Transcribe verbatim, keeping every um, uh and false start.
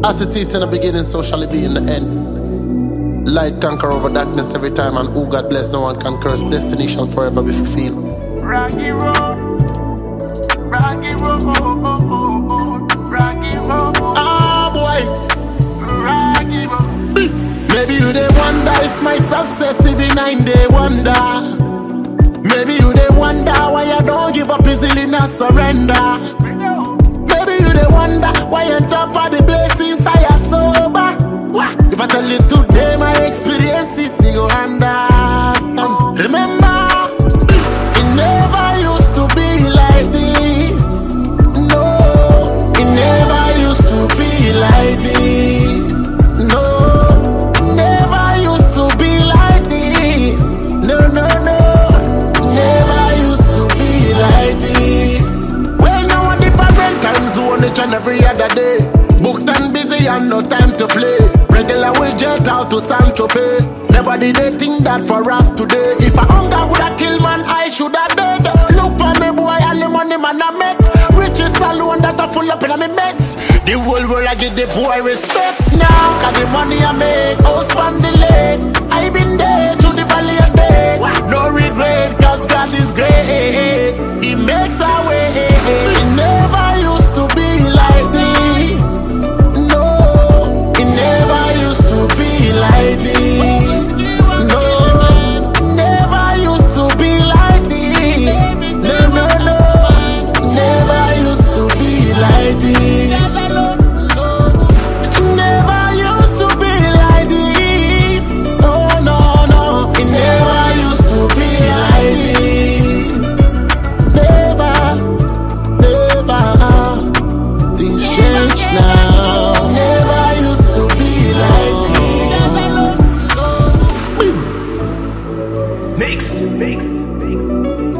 As it is in the beginning, so shall it be in the end. Light conquer over darkness every time, and who God bless, no one can curse. Destiny shall forever be fulfilled. Rocky road, rocky road, rocky road. Ah boy, rocky road. Maybe you they wonder if my success is behind they wonder. Maybe you they wonder why I don't give up easily, not surrender. Maybe you they wonder why on top of the blessings I am sober. If I tell you today my experiences, you go understand. Remember, it never used to be like this. No, it never used to be like this. No, never used to be like this. No, no, no, never used to be like this. Well, now a different time zone each and every other day. Booked and busy and no time to play. Regular we jet out to Saint-Tropez. Never did they think that for us today. If I hunger woulda kill man, I shoulda dead. Look for me boy, all the money man I make. Riches alone that are full up in my mates. The whole world I give the boy respect now. Cause the money I make, house span the lake. I been there to the valley of death. No regret, cause God is great. He makes a way. It never used to be like this. Like this, no, never used to be like this. No, no, no, never used to be like this. Never used to be like this. Oh no, no, it never used to be like this. Never, never, things change now. Never used to be like this. Mix, mix, mix.